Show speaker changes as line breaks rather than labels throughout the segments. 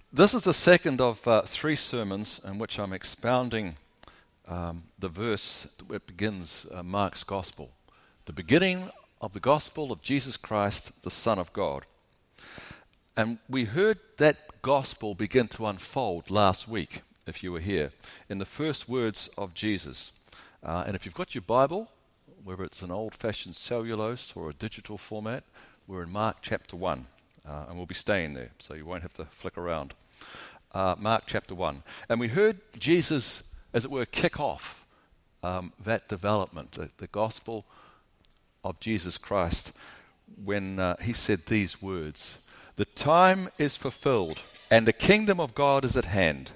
This is the second of three sermons in which I'm expounding the verse that begins Mark's Gospel, the beginning of the Gospel of Jesus Christ, the Son of God. And we heard that Gospel begin to unfold last week, if you were here, in the first words of Jesus. And if you've got your Bible, whether it's an old-fashioned cellulose or a digital format, we're in Mark chapter 1. And we'll be staying there, so you won't have to flick around. Mark chapter 1. And we heard Jesus, as it were, kick off that development, the gospel of Jesus Christ, when he said these words: "The time is fulfilled, and the kingdom of God is at hand.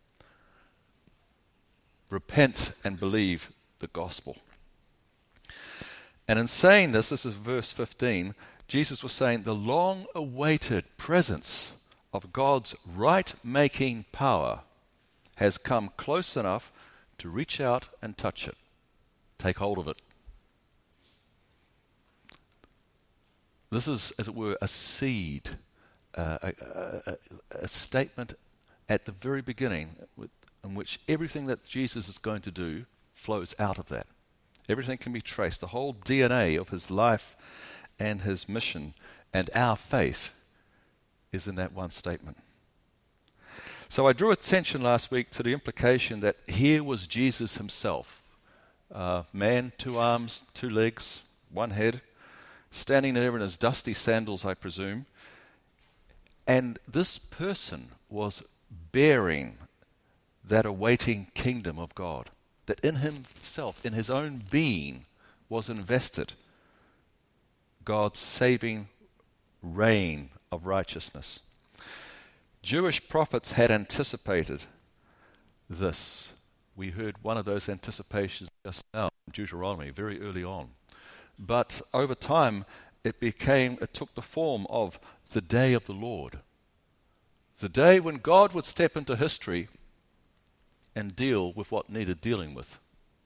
Repent and believe the gospel." And in saying this is verse 15, Jesus was saying the long-awaited presence of God's right-making power has come close enough to reach out and touch it, take hold of it. This is, as it were, a seed, a statement at the very beginning in which everything that Jesus is going to do flows out of that. Everything can be traced. The whole DNA of his life and his mission and our faith is in that one statement. So I drew attention last week to the implication that here was Jesus himself, man, 2 arms, 2 legs, 1 head, standing there in his dusty sandals, I presume, and this person was bearing that awaiting kingdom of God, that in himself, in his own being, was invested God's saving reign of righteousness. Jewish prophets had anticipated this. We heard one of those anticipations just now in Deuteronomy, very early on. But over time, it took the form of the day of the Lord. The day when God would step into history and deal with what needed dealing with.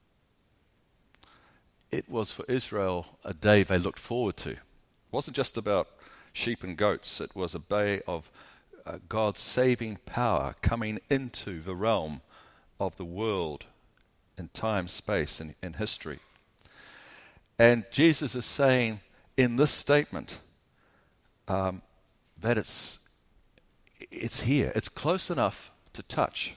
It was for Israel a day they looked forward to. It wasn't just about sheep and goats. It was a day of God's saving power coming into the realm of the world in time, space, and history. And Jesus is saying in this statement that it's here. It's close enough to touch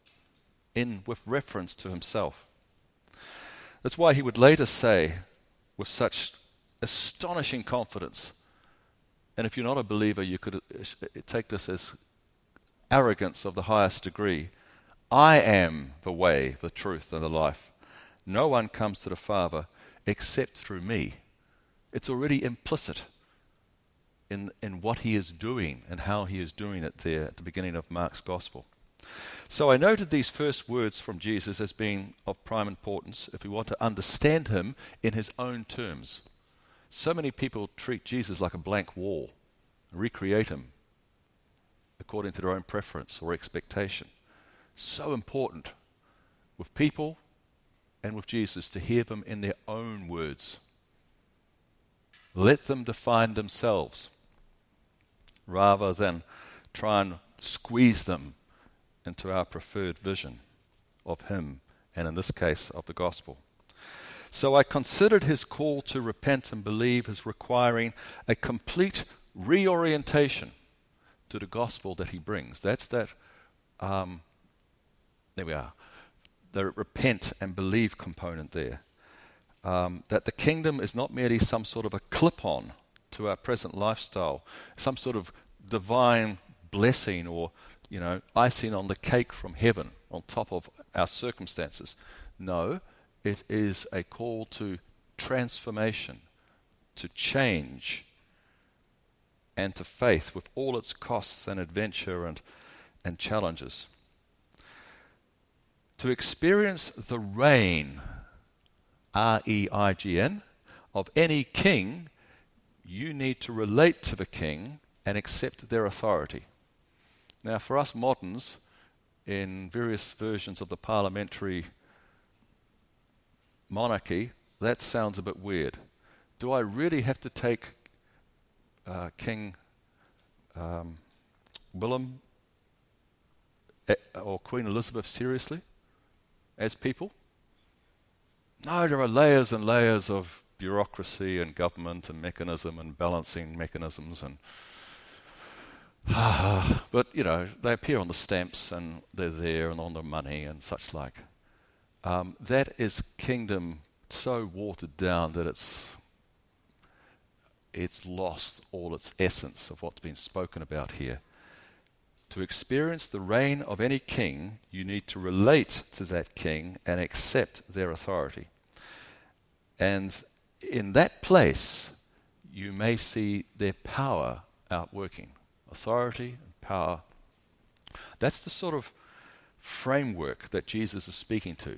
with reference to himself. That's why he would later say with such astonishing confidence, and if you're not a believer, you could take this as arrogance of the highest degree, "I am the way, the truth, and the life. No one comes to the Father except through me." It's already implicit in what he is doing and how he is doing it there at the beginning of Mark's Gospel. So I noted these first words from Jesus as being of prime importance if we want to understand him in his own terms. So many people treat Jesus like a blank wall, recreate him according to their own preference or expectation. So important with people and with Jesus to hear them in their own words. Let them define themselves rather than try and squeeze them into our preferred vision of him, and in this case, of the gospel. So I considered his call to repent and believe as requiring a complete reorientation to the gospel that he brings. That's that, there we are, the repent and believe component there. That the kingdom is not merely some sort of a clip-on to our present lifestyle, some sort of divine blessing or icing on the cake from heaven on top of our circumstances. No, it is a call to transformation, to change, and to faith with all its costs and adventure and challenges. To experience the reign, R-E-I-G-N, of any king, you need to relate to the king and accept their authority. Now, for us moderns, in various versions of the parliamentary monarchy, that sounds a bit weird. Do I really have to take King Willem or Queen Elizabeth seriously as people? No, there are layers and layers of bureaucracy and government and mechanism and balancing mechanisms and but they appear on the stamps and they're there and on the money and such like. That is kingdom so watered down that it's lost all its essence of what's been spoken about here. To experience the reign of any king, you need to relate to that king and accept their authority. And in that place, you may see their power outworking. Authority and power. That's the sort of framework that Jesus is speaking to.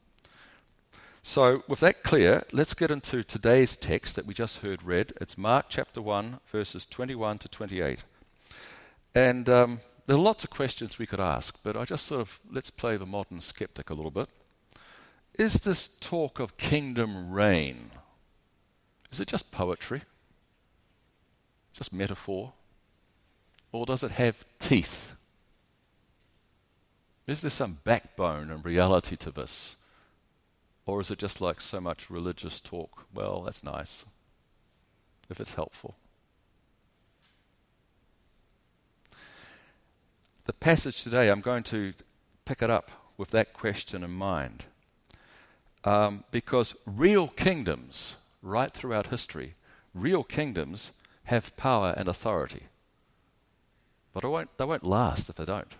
So with that clear, let's get into today's text that we just heard read. It's Mark chapter 1, verses 21 to 28. And there are lots of questions we could ask, but I just let's play the modern skeptic a little bit. Is this talk of kingdom reign, is it just poetry? Just metaphor? Or does it have teeth? Is there some backbone and reality to this? Or is it just like so much religious talk? Well, that's nice, if it's helpful. The passage today, I'm going to pick it up with that question in mind. Because real kingdoms, right throughout history, real kingdoms have power and authority. But they won't last if they don't.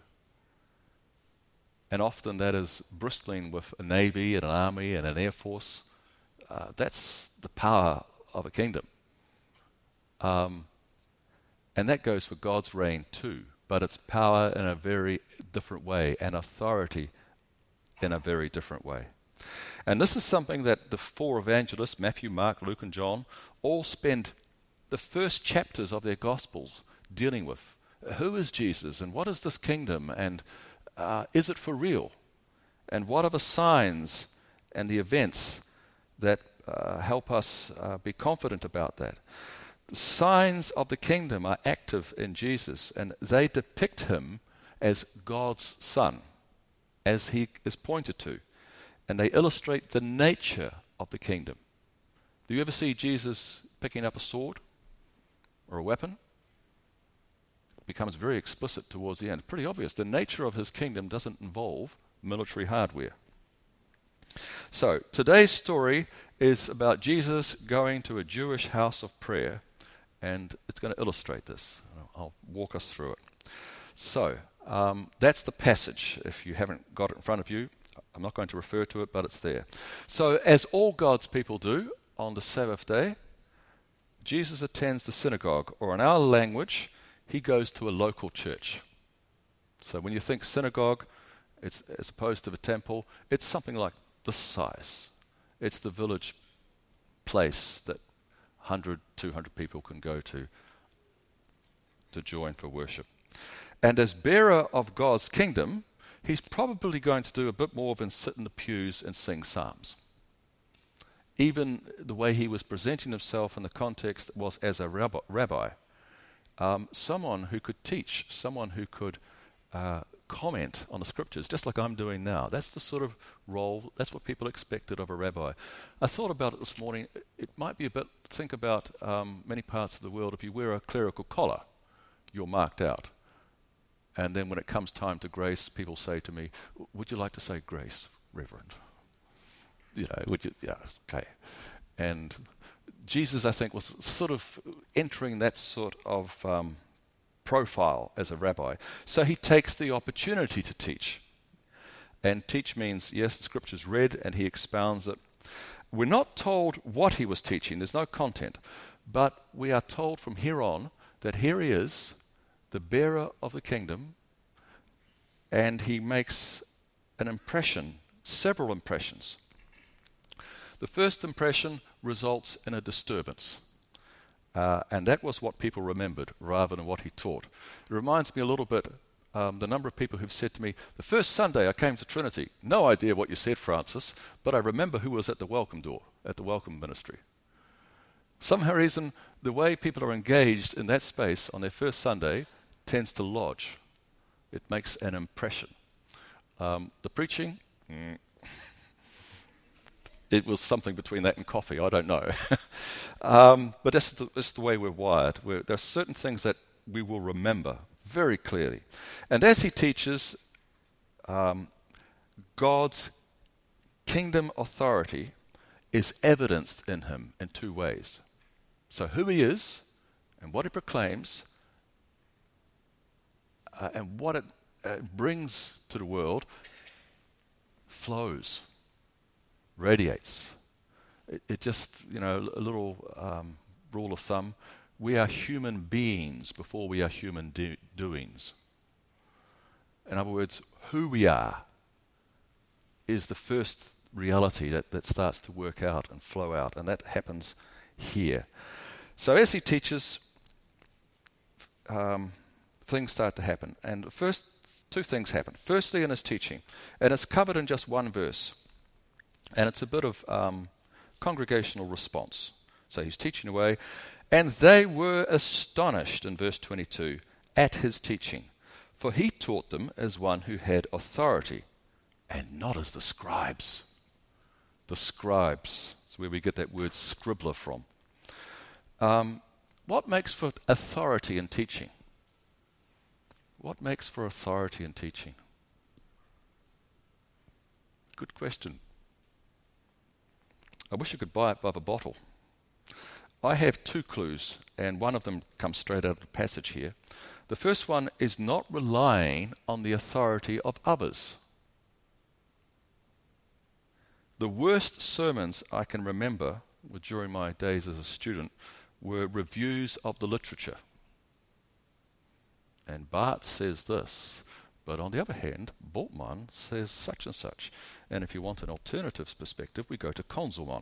And often that is bristling with a navy and an army and an air force. That's the power of a kingdom. And that goes for God's reign too. But it's power in a very different way and authority in a very different way. And this is something that the four evangelists, Matthew, Mark, Luke, and John, all spend the first chapters of their Gospels dealing with. Who is Jesus and what is this kingdom and is it for real? And what are the signs and the events that help us be confident about that? The signs of the kingdom are active in Jesus and they depict him as God's son, as he is pointed to. And they illustrate the nature of the kingdom. Do you ever see Jesus picking up a sword or a weapon? It becomes very explicit towards the end. Pretty obvious. The nature of his kingdom doesn't involve military hardware. So, today's story is about Jesus going to a Jewish house of prayer, and it's going to illustrate this. I'll walk us through it. So, that's the passage. If you haven't got it in front of you, I'm not going to refer to it, but it's there. So, as all God's people do on the Sabbath day, Jesus attends the synagogue, or in our language, he goes to a local church. So when you think synagogue, it's as opposed to the temple, it's something like this size. It's the village place that 100, 200 people can go to join for worship. And as bearer of God's kingdom, he's probably going to do a bit more than sit in the pews and sing psalms. Even the way he was presenting himself in the context was as a rabbi. Someone who could teach, someone who could comment on the scriptures, just like I'm doing now. That's the sort of role, that's what people expected of a rabbi. I thought about it this morning. It might be a bit, think about many parts of the world, if you wear a clerical collar, you're marked out. And then when it comes time to grace, people say to me, would you like to say grace, Reverend? Would you? Yeah, okay. And Jesus, I think, was sort of entering that sort of profile as a rabbi. So he takes the opportunity to teach. And teach means, yes, the scripture's read and he expounds it. We're not told what he was teaching. There's no content. But we are told from here on that here he is, the bearer of the kingdom, and he makes an impression, several impressions. The first impression results in a disturbance. And that was what people remembered rather than what he taught. It reminds me a little bit, the number of people who've said to me, the first Sunday I came to Trinity, no idea what you said, Francis, but I remember who was at the welcome door, at the welcome ministry. Somehow reason, the way people are engaged in that space on their first Sunday tends to lodge. It makes an impression. The preaching, it was something between that and coffee. I don't know. But that's the way we're wired. There are certain things that we will remember very clearly. And as he teaches, God's kingdom authority is evidenced in him in two ways. So who he is and what he proclaims and what it brings to the world flows, radiates. It just, a little rule of thumb, we are human beings before we are human doings. In other words, who we are is the first reality that starts to work out and flow out, and that happens here. So as he teaches, things start to happen. And first, two things happen. Firstly, in his teaching, and it's covered in just one verse, and it's a bit of congregational response. So he's teaching away, and they were astonished, in verse 22, at his teaching, for he taught them as one who had authority, and not as the scribes. The scribes, that's where we get that word scribbler from. What makes for authority in teaching? What makes for authority in teaching? Good question. I wish I could buy it by the bottle. I have two clues, and one of them comes straight out of the passage here. The first one is not relying on the authority of others. The worst sermons I can remember during my days as a student were reviews of the literature. And Bart says this, but on the other hand, Bultmann says such and such. And if you want an alternative perspective, we go to Conzelmann.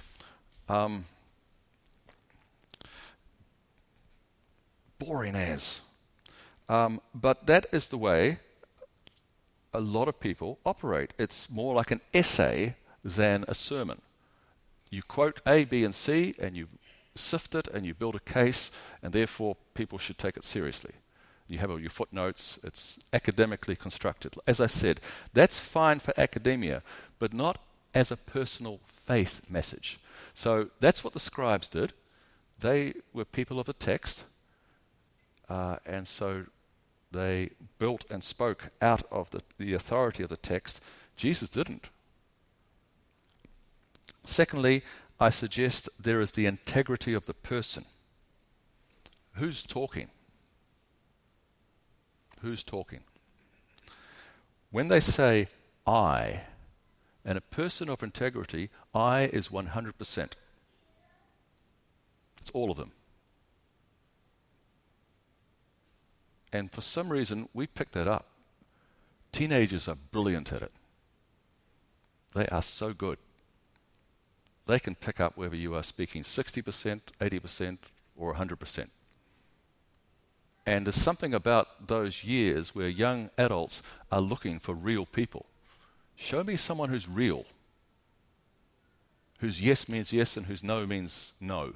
Boring as. But that is the way a lot of people operate. It's more like an essay than a sermon. You quote A, B, and C, and you sift it, and you build a case, and therefore people should take it seriously. You have all your footnotes. It's academically constructed. As I said, that's fine for academia, but not as a personal faith message. So that's what the scribes did. They were people of the text, and so they built and spoke out of the authority of the text. Jesus didn't. Secondly, I suggest there is the integrity of the person. Who's talking? Who's talking? When they say I, and a person of integrity, I is 100%. It's all of them. And for some reason, we picked that up. Teenagers are brilliant at it. They are so good. They can pick up whether you are speaking 60%, 80%, or 100%. And there's something about those years where young adults are looking for real people. Show me someone who's real, whose yes means yes and whose no means no.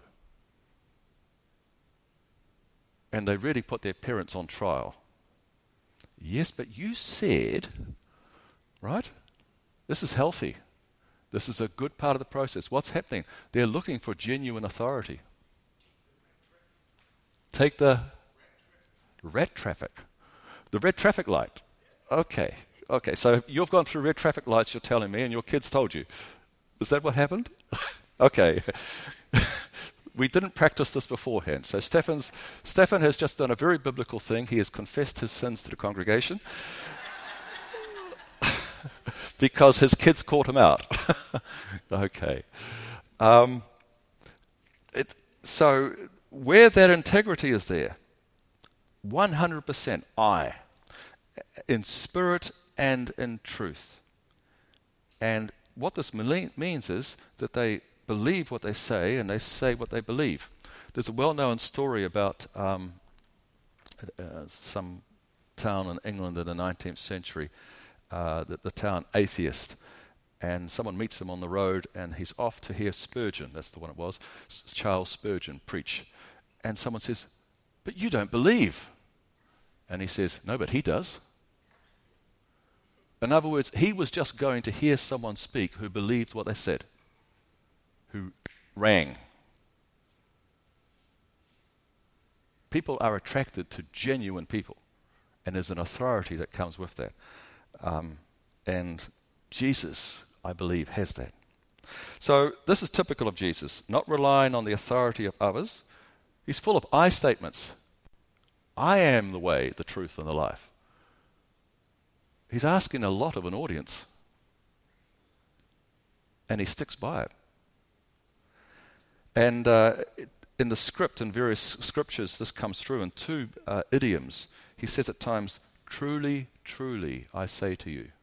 And they really put their parents on trial. Yes, but you said, right? This is healthy. This is a good part of the process. What's happening? They're looking for genuine authority. Take the red traffic. The red traffic light. Okay, so you've gone through red traffic lights, you're telling me, and your kids told you. Is that what happened? Okay. We didn't practice this beforehand. So Stefan has just done a very biblical thing. He has confessed his sins to the congregation because his kids caught him out. Okay. So where that integrity is there, 100% I, in spirit and in truth. And what this means is that they believe what they say and they say what they believe. There's a well-known story about some town in England in the 19th century, the town Atheist, and someone meets him on the road and he's off to hear Spurgeon, that's the one it was, Charles Spurgeon preach. And someone says, "But you don't believe." And he says, "No, but he does." In other words, he was just going to hear someone speak who believed what they said, who rang. People are attracted to genuine people, and there's an authority that comes with that. And Jesus, I believe, has that. So this is typical of Jesus, not relying on the authority of others. He's full of I statements. I am the way, the truth, and the life. He's asking a lot of an audience, and he sticks by it. And in the script, in various scriptures, this comes through in two idioms. He says at times, truly, truly, I say to you.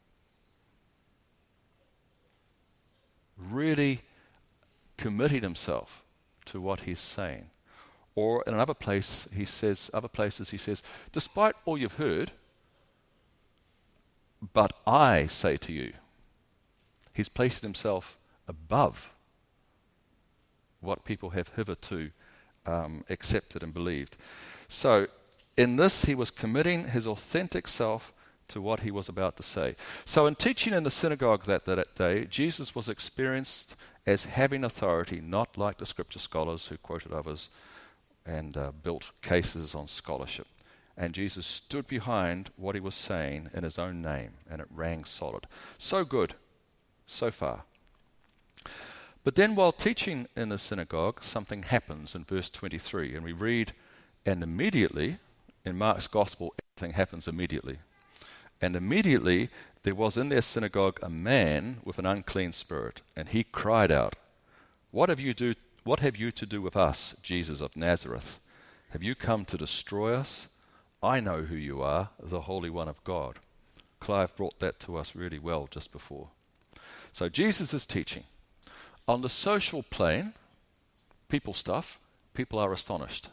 Really committing himself to what he's saying. Or in another place, other places he says, despite all you've heard, but I say to you. He's placed himself above what people have hitherto accepted and believed. So in this, he was committing his authentic self to what he was about to say. So in teaching in the synagogue that day, Jesus was experienced as having authority, not like the scripture scholars who quoted others and built cases on scholarship. And Jesus stood behind what he was saying in his own name, and it rang solid. So good, so far. But then while teaching in the synagogue, something happens in verse 23, and we read, and immediately, in Mark's gospel, everything happens immediately. And immediately there was in their synagogue a man with an unclean spirit, and he cried out, What have you to do with us, Jesus of Nazareth? Have you come to destroy us? I know who you are, the Holy One of God. Clive brought that to us really well just before. So Jesus is teaching. On the social plane, people are astonished.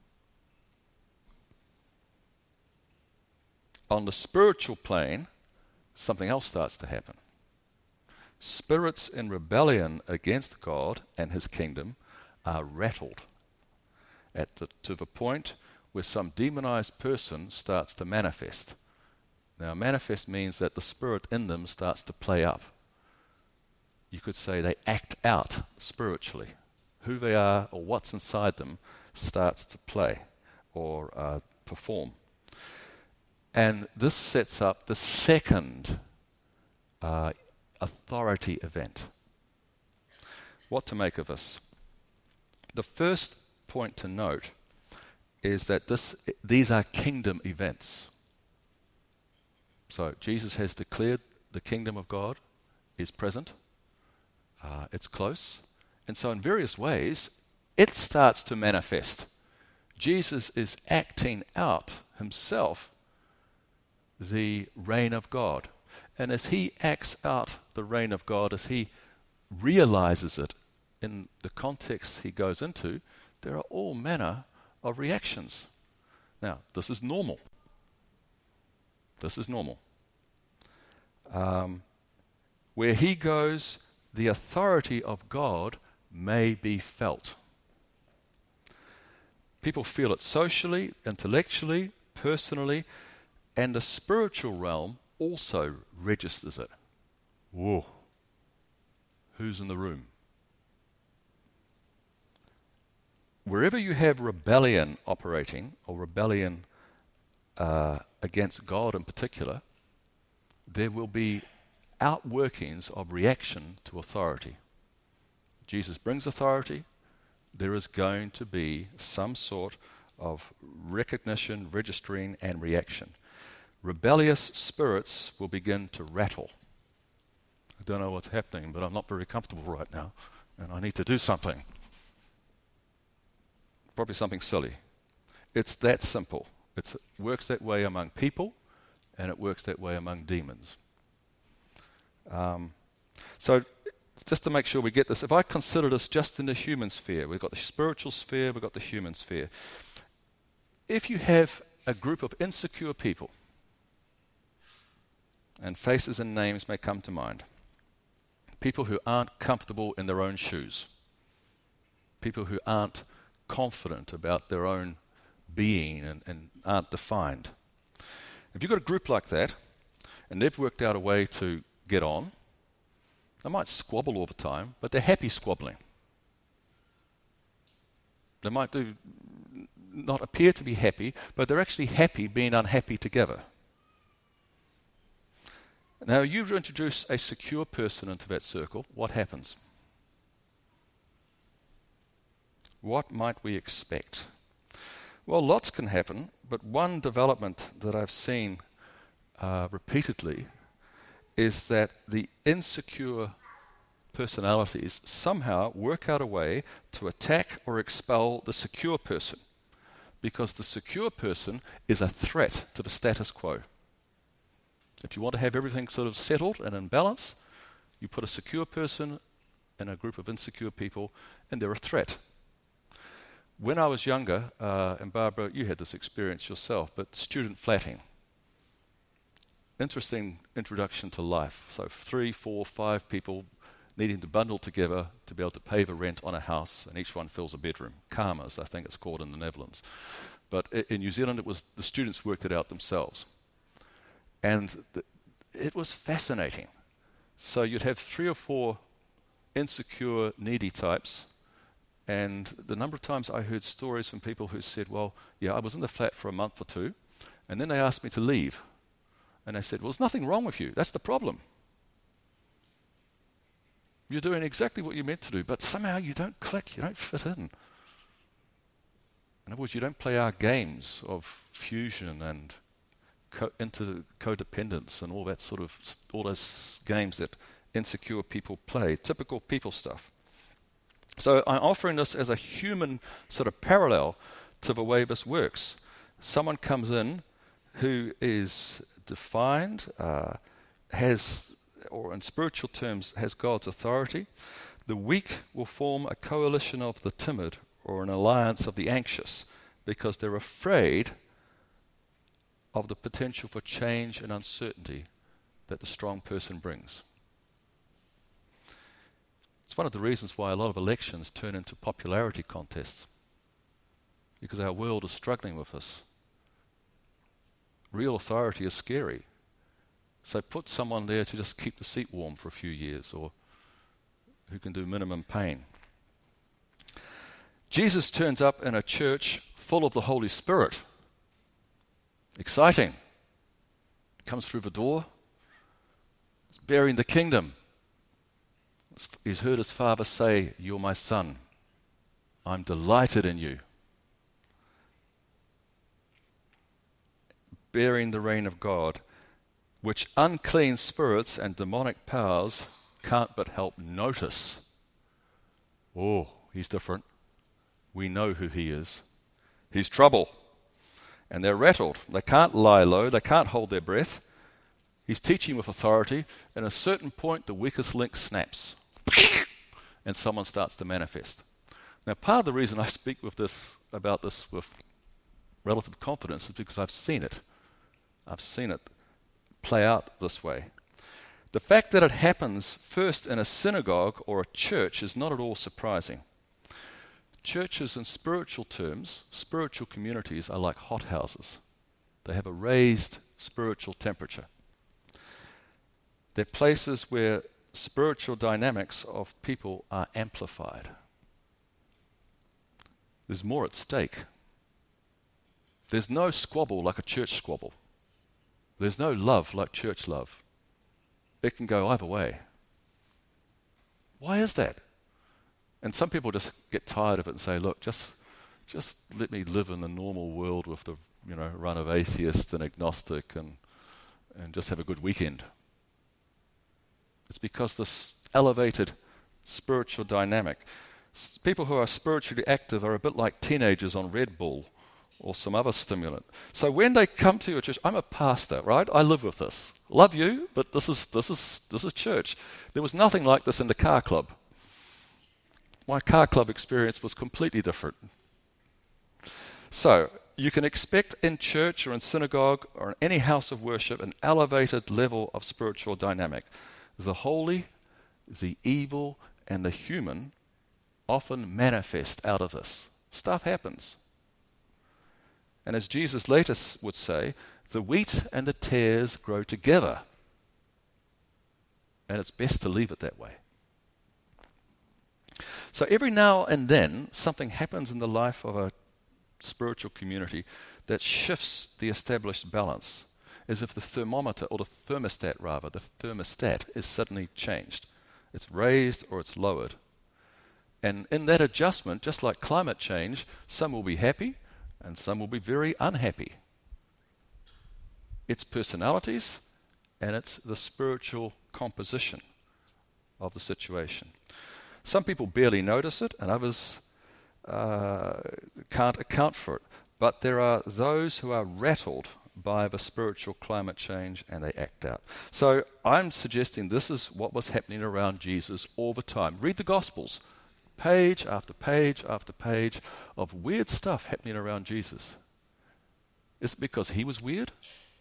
On the spiritual plane, something else starts to happen. Spirits in rebellion against God and his kingdom are rattled to the point where some demonized person starts to manifest. Now, manifest means that the spirit in them starts to play up. You could say they act out spiritually. Who they are or what's inside them starts to play or perform. And this sets up the second authority event. What to make of this? The first point to note is that these are kingdom events. So Jesus has declared the kingdom of God is present. It's close. And so in various ways, it starts to manifest. Jesus is acting out himself the reign of God. And as he acts out the reign of God, as he realizes it in the context he goes into, there are all manner of reactions. Now, this is normal. This is normal. Where he goes, the authority of God may be felt. People feel it socially, intellectually, personally, and the spiritual realm also registers it. Whoa. Who's in the room? Wherever you have rebellion operating, or rebellion against God in particular, there will be outworkings of reaction to authority. Jesus brings authority. There is going to be some sort of recognition, registering, and reaction. Rebellious spirits will begin to rattle. I don't know what's happening, but I'm not very comfortable right now, and I need to do something. Probably something silly. It's that simple. It works that way among people, and it works that way among demons. So just to make sure we get this, if I consider this just in the human sphere, we've got the spiritual sphere, we've got the human sphere. If you have a group of insecure people, and faces and names may come to mind, people who aren't comfortable in their own shoes, people who aren't confident about their own being and aren't defined. If you've got a group like that, and they've worked out a way to get on. They might squabble all the time, but they're happy squabbling. They might not appear to be happy, but they're actually happy being unhappy together. Now, you introduce a secure person into that circle, what happens? What might we expect? Well, lots can happen, but one development that I've seen repeatedly is that the insecure personalities somehow work out a way to attack or expel the secure person, because the secure person is a threat to the status quo. If you want to have everything sort of settled and in balance, you put a secure person in a group of insecure people, and they're a threat. When I was younger, and Barbara, you had this experience yourself, but student flatting. Interesting introduction to life. So 3, 4, 5 people needing to bundle together to be able to pay the rent on a house, and each one fills a bedroom. Kamers, I think it's called in the Netherlands. But in New Zealand, it was the students worked it out themselves. And it was fascinating. So you'd have 3 or 4 insecure, needy types, and the number of times I heard stories from people who said, well, yeah, I was in the flat for a month or 2, and then they asked me to leave. And they said, well, there's nothing wrong with you. That's the problem. You're doing exactly what you're meant to do, but somehow you don't click, you don't fit in. In other words, you don't play our games of fusion and codependence and all those games that insecure people play, typical people stuff. So I'm offering this as a human sort of parallel to the way this works. Someone comes in who is defined, has, or in spiritual terms, has God's authority. The weak will form a coalition of the timid or an alliance of the anxious because they're afraid of the potential for change and uncertainty that the strong person brings. It's one of the reasons why a lot of elections turn into popularity contests, because our world is struggling with this. Real authority is scary. So put someone there to just keep the seat warm for a few years, or who can do minimum pain. Jesus turns up in a church full of the Holy Spirit. Exciting. Comes through the door. He's bearing the kingdom. He's heard his Father say, "You're my son. I'm delighted in you." Bearing the reign of God, which unclean spirits and demonic powers can't but help notice. Oh, he's different. We know who he is. He's trouble. And they're rattled. They can't lie low. They can't hold their breath. He's teaching with authority. At a certain point, the weakest link snaps. And someone starts to manifest. Now, part of the reason I speak about this with relative confidence is because I've seen it. I've seen it play out this way. The fact that it happens first in a synagogue or a church is not at all surprising. Churches in spiritual terms, spiritual communities are like hothouses. They have a raised spiritual temperature. They're places where spiritual dynamics of people are amplified. There's more at stake. There's no squabble like a church squabble. There's no love like church love. It can go either way. Why is that? And some people just get tired of it and say, look, just let me live in the normal world with the run of atheist and agnostic and just have a good weekend. It's because this elevated spiritual dynamic. People who are spiritually active are a bit like teenagers on Red Bull or some other stimulant. So when they come to your church, I'm a pastor, right? I live with this. Love you, but this is church. There was nothing like this in the car club. My car club experience was completely different. So you can expect in church or in synagogue or in any house of worship an elevated level of spiritual dynamic. The holy, the evil, and the human often manifest out of this. Stuff happens. And as Jesus later would say, the wheat and the tares grow together and it's best to leave it that way. So every now and then, something happens in the life of a spiritual community that shifts the established balance, as if the thermometer, or the thermostat is suddenly changed. It's raised or it's lowered. And in that adjustment, just like climate change, some will be happy and some will be very unhappy. It's personalities and it's the spiritual composition of the situation. Some people barely notice it and others can't account for it. But there are those who are rattled by the spiritual climate change and they act out. So I'm suggesting this is what was happening around Jesus all the time. Read the Gospels. Page after page after page of weird stuff happening around Jesus. Is it because he was weird?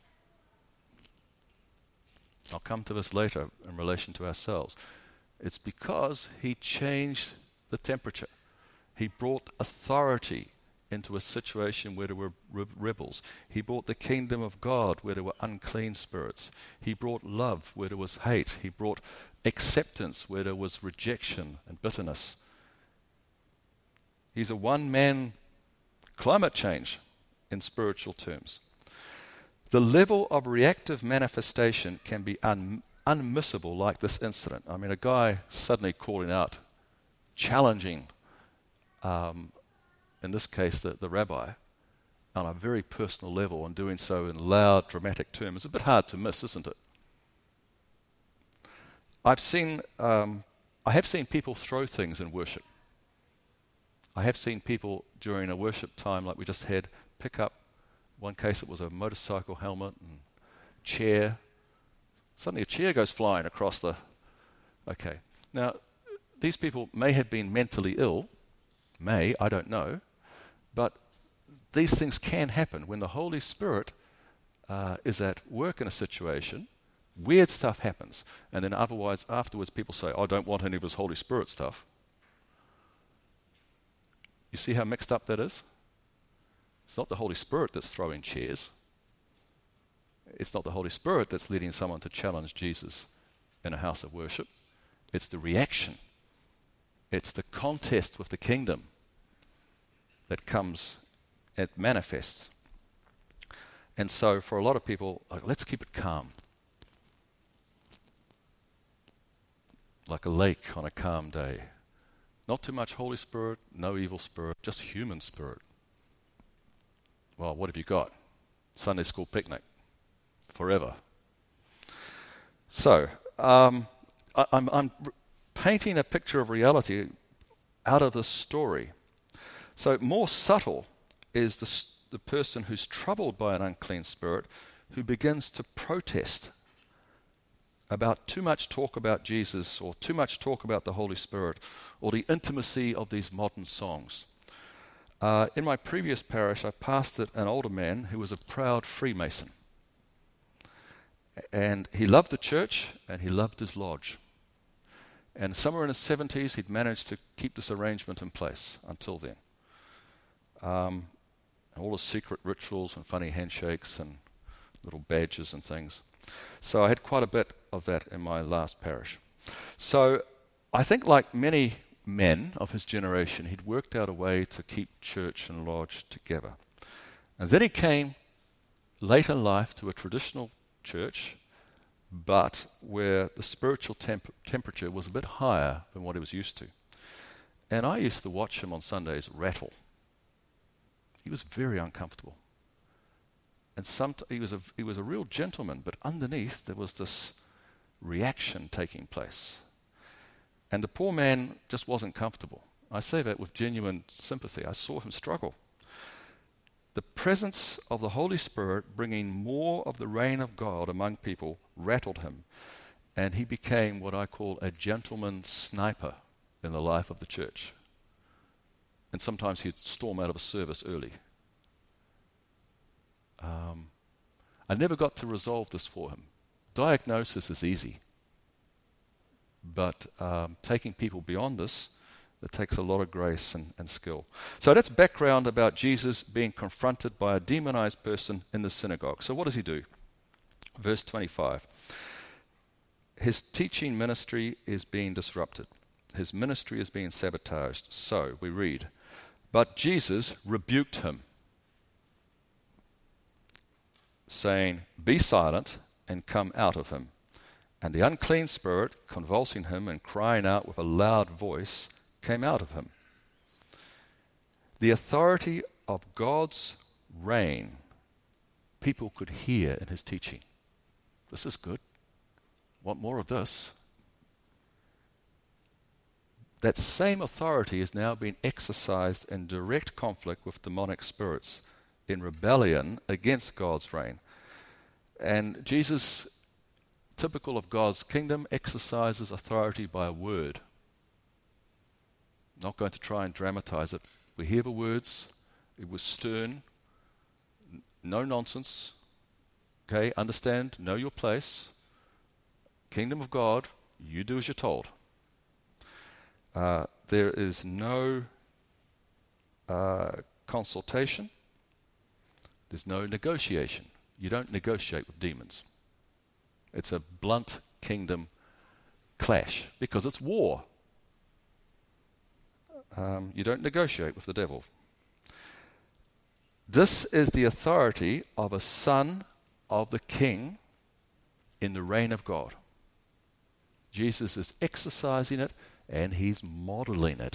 I'll come to this later in relation to ourselves. It's because he changed the temperature. He brought authority into a situation where there were rebels. He brought the kingdom of God where there were unclean spirits. He brought love where there was hate. He brought acceptance where there was rejection and bitterness. He's a one-man climate change in spiritual terms. The level of reactive manifestation can be unmissable, like this incident. I mean, a guy suddenly calling out, challenging, in this case, the rabbi, on a very personal level, and doing so in loud, dramatic terms. It's a bit hard to miss, isn't it? I have seen people throw things in worship. I have seen people during a worship time like we just had pick up, one case it was a motorcycle helmet and chair. Suddenly a chair goes flying across the... Okay. Now, these people may have been mentally ill. I don't know. But these things can happen when the Holy Spirit is at work in a situation. Weird stuff happens. And then afterwards people say, I don't want any of his Holy Spirit stuff. You see how mixed up that is? It's not the Holy Spirit that's throwing chairs. It's not the Holy Spirit that's leading someone to challenge Jesus in a house of worship. It's the reaction. It's the contest with the kingdom that comes, it manifests. And so for a lot of people, let's keep it calm. Like a lake on a calm day. Not too much Holy Spirit, no evil spirit, just human spirit. Well, what have you got? Sunday school picnic. Forever. So, I'm painting a picture of reality out of this story. So more subtle is the person who's troubled by an unclean spirit who begins to protest about too much talk about Jesus or too much talk about the Holy Spirit or the intimacy of these modern songs. In my previous parish, I pastored an older man who was a proud Freemason. And he loved the church and he loved his lodge. And somewhere in his 70s, he'd managed to keep this arrangement in place until then. All the secret rituals and funny handshakes and little badges and things. So I had quite a bit of that in my last parish. So I think like many men of his generation, he'd worked out a way to keep church and lodge together. And then he came late in life to a traditional church, but where the spiritual temperature was a bit higher than what he was used to. And I used to watch him on Sundays rattle. He was very uncomfortable. And he was a real gentleman, but underneath there was this reaction taking place. And the poor man just wasn't comfortable. I say that with genuine sympathy. I saw him struggle. The presence of the Holy Spirit bringing more of the reign of God among people rattled him. And he became what I call a gentleman sniper in the life of the church. And sometimes he'd storm out of a service early. I never got to resolve this for him. Diagnosis is easy. But taking people beyond this, it takes a lot of grace and skill. So that's background about Jesus being confronted by a demonized person in the synagogue. So what does he do? Verse 25. his teaching ministry is being disrupted. His ministry is being sabotaged. So we read, but Jesus rebuked him, saying, be silent and come out of him. And the unclean spirit, convulsing him and crying out with a loud voice, came out of him. The authority of God's reign, people could hear in his teaching. This is good. Want more of this? That same authority is now being exercised in direct conflict with demonic spirits, in rebellion against God's reign. And Jesus, typical of God's kingdom, exercises authority by a word. Not going to try and dramatize it. We hear the words. It was stern. No nonsense. Okay, understand, know your place. Kingdom of God, you do as you're told. There is no consultation. There's no negotiation. You don't negotiate with demons. It's a blunt kingdom clash because it's war. You don't negotiate with the devil. This is the authority of a son of the king in the reign of God. Jesus is exercising it and he's modeling it.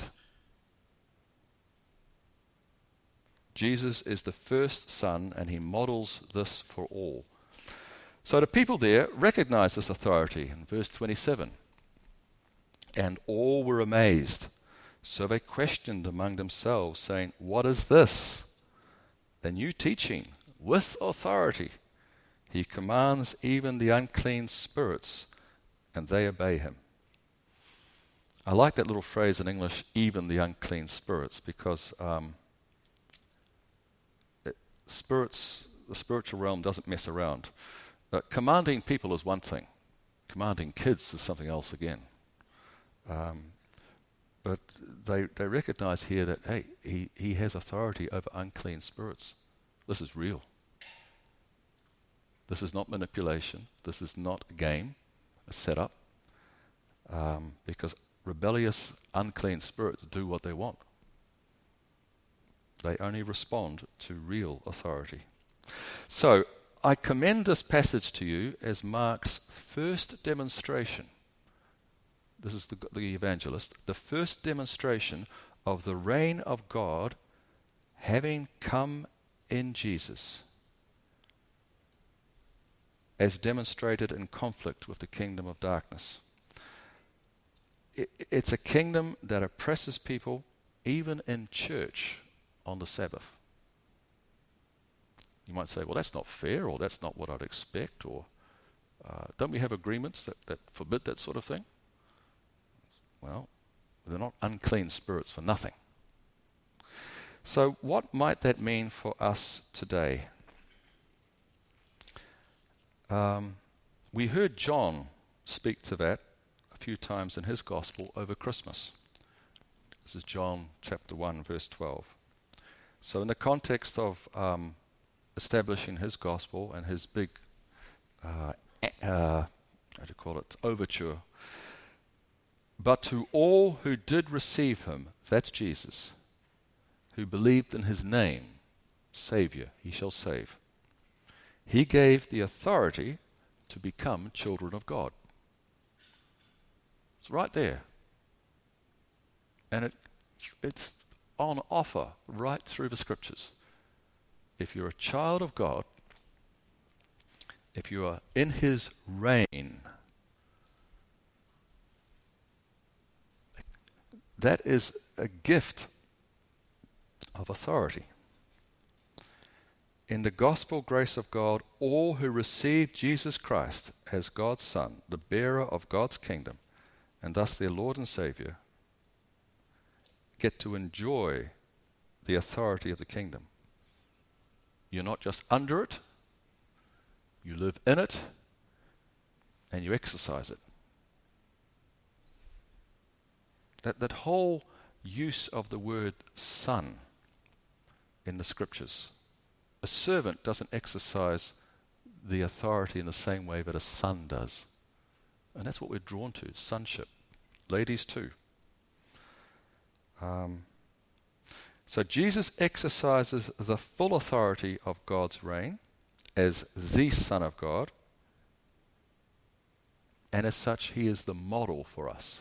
Jesus is the first son and he models this for all. So the people there recognize this authority in verse 27. And all were amazed. So they questioned among themselves, saying, what is this? A new teaching with authority. He commands even the unclean spirits, and they obey him. I like that little phrase in English, even the unclean spirits, because the spiritual realm doesn't mess around. Commanding people is one thing. Commanding kids is something else again. But they recognize here that, hey, he has authority over unclean spirits. This is real. This is not manipulation. This is not a game, a setup. Because rebellious, unclean spirits do what they want. They only respond to real authority. So, I commend this passage to you as Mark's first demonstration. This is the evangelist. The first demonstration of the reign of God having come in Jesus, as demonstrated in conflict with the kingdom of darkness. It's a kingdom that oppresses people even in church on the Sabbath. You might say, well, that's not fair, or that's not what I'd expect, or don't we have agreements that forbid that sort of thing? Well, they're not unclean spirits for nothing. So what might that mean for us today? We heard John speak to that a few times in his gospel over Christmas. This is John chapter 1, verse 12. So in the context of establishing his gospel and his big, overture, but to all who did receive him, that's Jesus, who believed in his name, Savior, he shall save. He gave the authority to become children of God. It's right there. And it's on offer right through the scriptures. If you're a child of God, if you are in his reign, that is a gift of authority. In the gospel grace of God, all who receive Jesus Christ as God's Son, the bearer of God's kingdom, and thus their Lord and Savior, get to enjoy the authority of the kingdom. You're not just under it, you live in it, and you exercise it. That whole use of the word son in the scriptures. A servant doesn't exercise the authority in the same way that a son does. And that's what we're drawn to, sonship. Ladies too. So Jesus exercises the full authority of God's reign as the Son of God, and as such he is the model for us.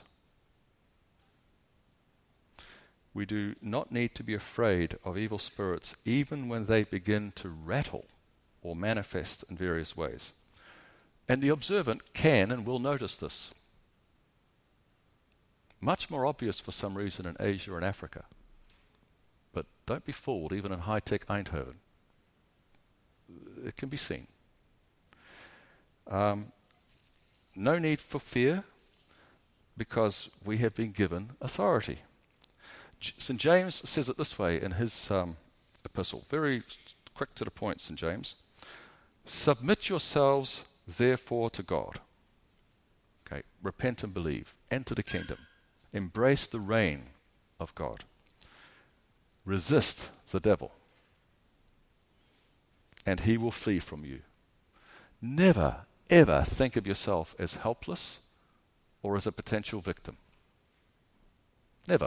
We do not need to be afraid of evil spirits even when they begin to rattle or manifest in various ways. And the observant can and will notice this. Much more obvious for some reason in Asia and Africa. But don't be fooled, even in high-tech Eindhoven. It can be seen. No need for fear, because we have been given authority. St. James says it this way in his epistle, very quick to the point, St. James. Submit yourselves, therefore, to God. Okay, repent and believe. Enter the kingdom. Embrace the reign of God. Resist the devil, and he will flee from you. Never, ever think of yourself as helpless or as a potential victim. Never.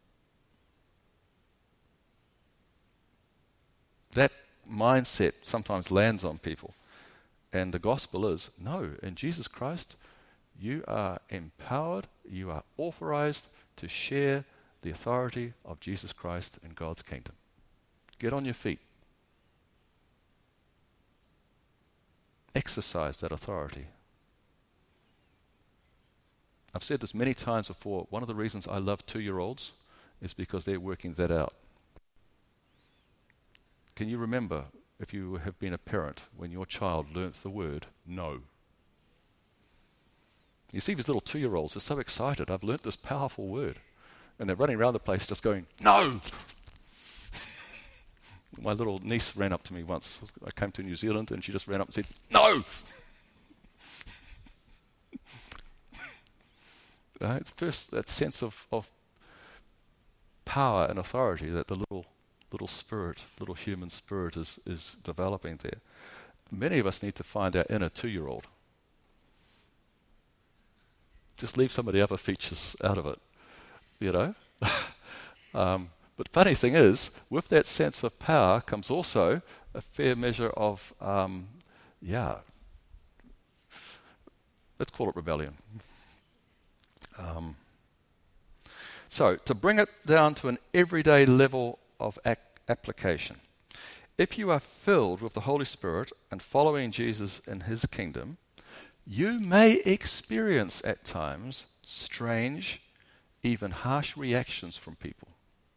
That mindset sometimes lands on people. And the gospel is, no, in Jesus Christ, you are empowered, you are authorized to share the authority of Jesus Christ in God's kingdom. Get on your feet. Exercise that authority. I've said this many times before. One of the reasons I love 2-year-olds is because they're working that out. Can you remember, if you have been a parent, when your child learnt the word no? You see these little 2-year-olds, they're so excited. I've learnt this powerful word. And they're running around the place just going, no! My little niece ran up to me once. I came to New Zealand and she just ran up and said, no! It's first that sense of power and authority that the little spirit, little human spirit is developing there. Many of us need to find our inner 2-year-old. Just leave some of the other features out of it, you know. But funny thing is, with that sense of power comes also a fair measure of, let's call it rebellion. So, to bring it down to an everyday level of application, if you are filled with the Holy Spirit and following Jesus in his kingdom, you may experience at times strange, even harsh reactions from people.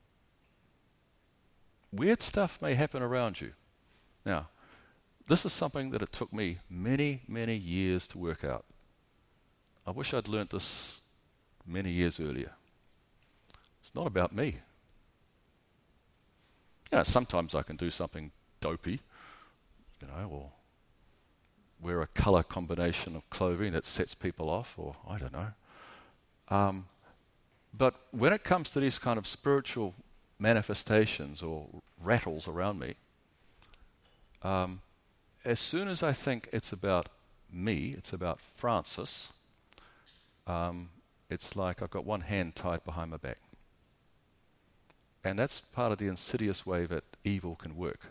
Weird stuff may happen around you. Now, this is something that it took me many, many years to work out. I wish I'd learnt this many years earlier. It's not about me. You know, sometimes I can do something dopey, or wear a colour combination of clothing that sets people off, or I don't know. But when it comes to these kind of spiritual manifestations or rattles around me, as soon as I think it's about me, it's about Francis, it's like I've got one hand tied behind my back. And that's part of the insidious way that evil can work.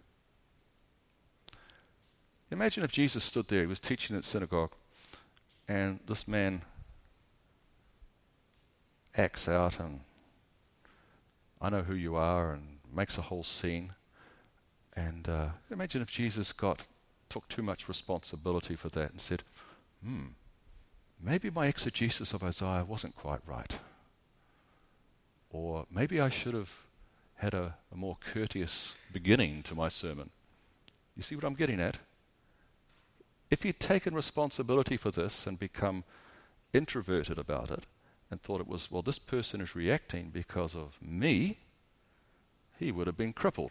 Imagine if Jesus stood there, he was teaching at synagogue, and this man acts out and I know who you are and makes a whole scene. And imagine if Jesus took too much responsibility for that and said, maybe my exegesis of Isaiah wasn't quite right. Or maybe I should have had a more courteous beginning to my sermon. You see what I'm getting at? If he'd taken responsibility for this and become introverted about it and thought it was, well, this person is reacting because of me, he would have been crippled.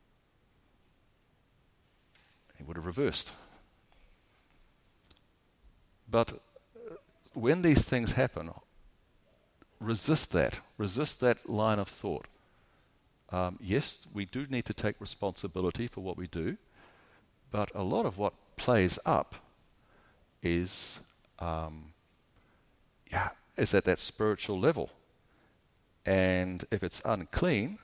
He would have reversed. But when these things happen, resist that line of thought. Yes, we do need to take responsibility for what we do, but a lot of what plays up is is at that spiritual level. And if it's unclean,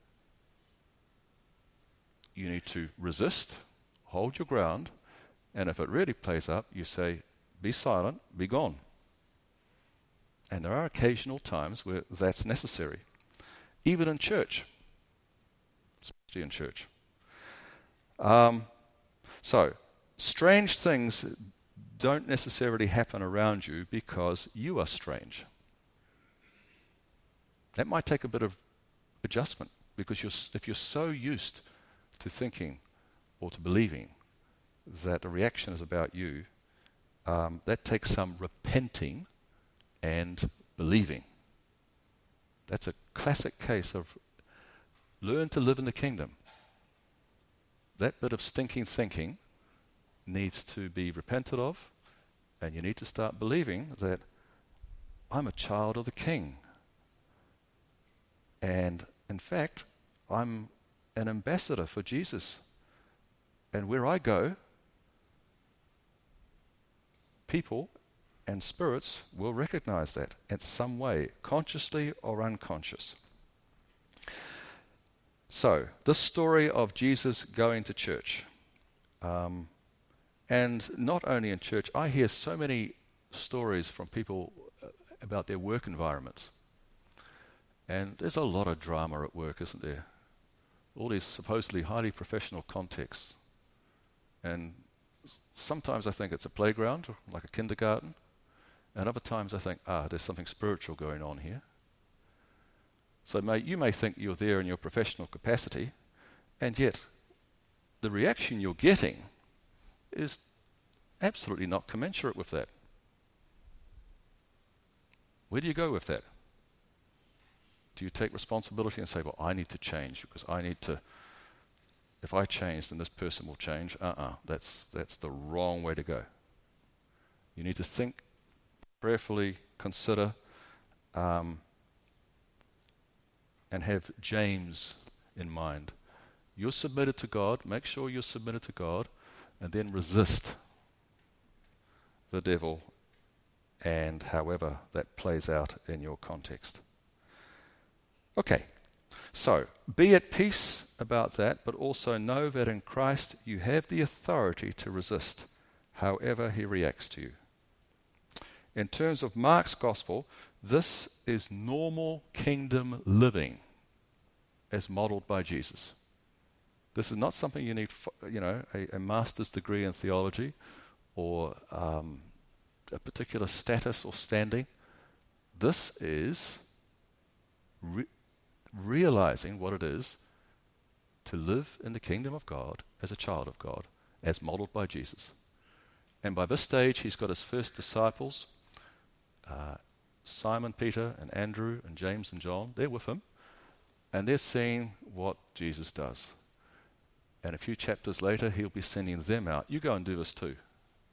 you need to resist, hold your ground, and if it really plays up, you say, be silent, be gone. And there are occasional times where that's necessary. Even in church. Especially in church. So, strange things don't necessarily happen around you because you are strange. That might take a bit of adjustment because if you're so used to thinking or to believing that the reaction is about you, that takes some repenting and believing. That's a classic case of learn to live in the kingdom. That bit of stinking thinking needs to be repented of, and you need to start believing that I'm a child of the King. And in fact, I'm an ambassador for Jesus. And where I go, people and spirits will recognize that in some way, consciously or unconscious. So, this story of Jesus going to church, and not only in church, I hear so many stories from people about their work environments. And there's a lot of drama at work, isn't there? All these supposedly highly professional contexts. And sometimes I think it's a playground, like a kindergarten. And other times I think, there's something spiritual going on here. So you may think you're there in your professional capacity, and yet the reaction you're getting is absolutely not commensurate with that. Where do you go with that? Do you take responsibility and say, well, I need to change because I need to, if I change, then this person will change? That's the wrong way to go. You need to think, prayerfully consider, and have James in mind. You're submitted to God, make sure you're submitted to God, and then resist the devil and however that plays out in your context. Okay, so be at peace about that, but also know that in Christ you have the authority to resist however he reacts to you. In terms of Mark's gospel, this is normal kingdom living as modeled by Jesus. This is not something you need, a master's degree in theology or a particular status or standing. This is realizing what it is to live in the kingdom of God as a child of God, as modeled by Jesus. And by this stage, he's got his first disciples, Simon, Peter, and Andrew, and James, and John. They're with him, and they're seeing what Jesus does. And a few chapters later, he'll be sending them out. You go and do this too.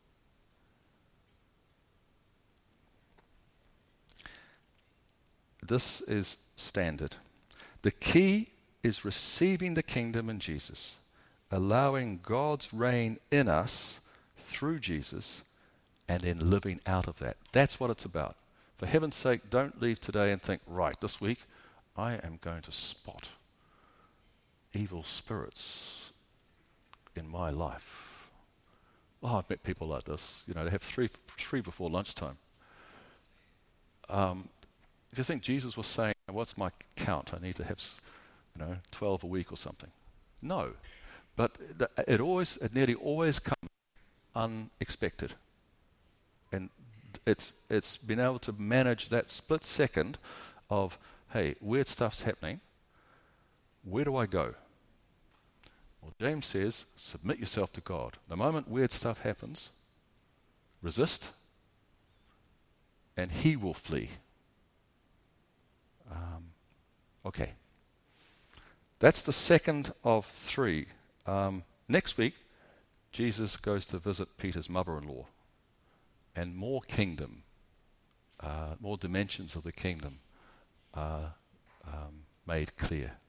This is standard. The key is receiving the kingdom in Jesus, allowing God's reign in us through Jesus, and then living out of that. That's what it's about. For heaven's sake, don't leave today and think, right, this week I am going to spot evil spirits in my life. Oh, I've met people like this. They have three before lunchtime. Do you think Jesus was saying, what's my count? I need to have 12 a week or something. No. But it nearly always comes unexpected. And it's been able to manage that split second of, hey, weird stuff's happening. Where do I go? Well, James says, submit yourself to God. The moment weird stuff happens, resist, and he will flee. Okay. That's the second of three. Next week, Jesus goes to visit Peter's mother-in-law, and more kingdom, more dimensions of the kingdom are made clear.